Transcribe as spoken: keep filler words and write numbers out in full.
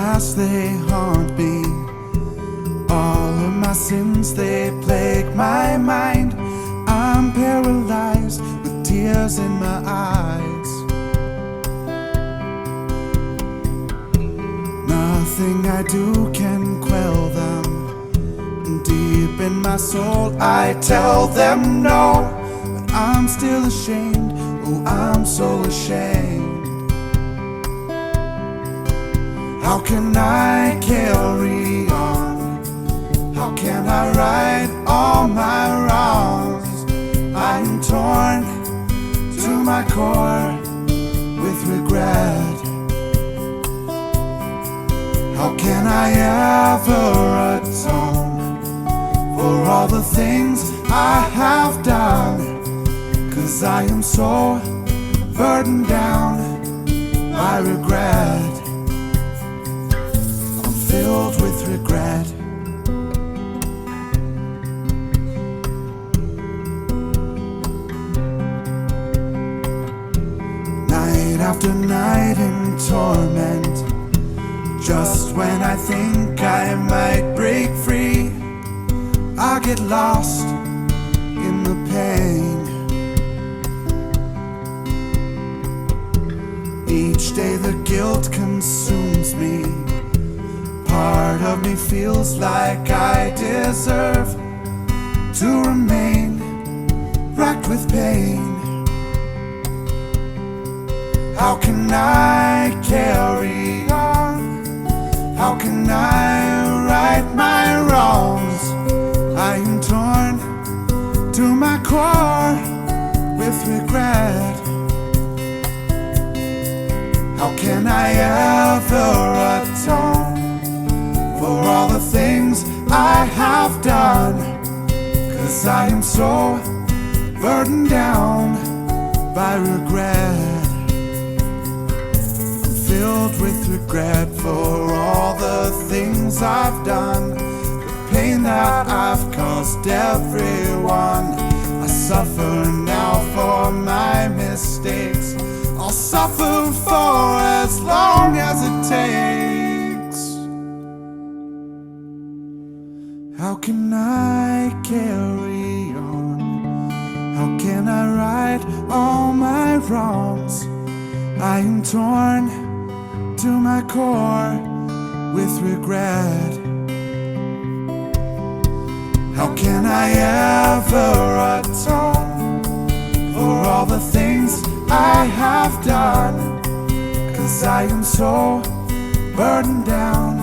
past, they haunt me. All of my sins, they plague my mind. I'm paralyzed with tears in my eyes. Nothing I do can quell them. And deep in my soul I tell them no. But I'm still ashamed, oh I'm so ashamed. How can I carry on? How can I right all my wrongs? I am torn to my core with regret. How can I ever atone for all the things I have done? 'Cause I am so burdened down by regret. I'm filled with regret. Night after night in torment, just when I think I might break free, I get lost in the pain. Each day the guilt consumes me. Part of me feels like I deserve to remain racked with pain. How can I carry on? How can I right my wrongs? I am torn to my core with regret. How can I ever atone for all the things I have done? 'Cause I am so burdened down by regret. Filled with regret for all the things I've done, the pain that I've caused everyone. I suffer now for my mistakes. I'll suffer for as long as it takes. How can I carry on? How can I right all my wrongs? I am torn to my core with regret. How can I ever atone for all the things I have done? 'Cause I am so burdened down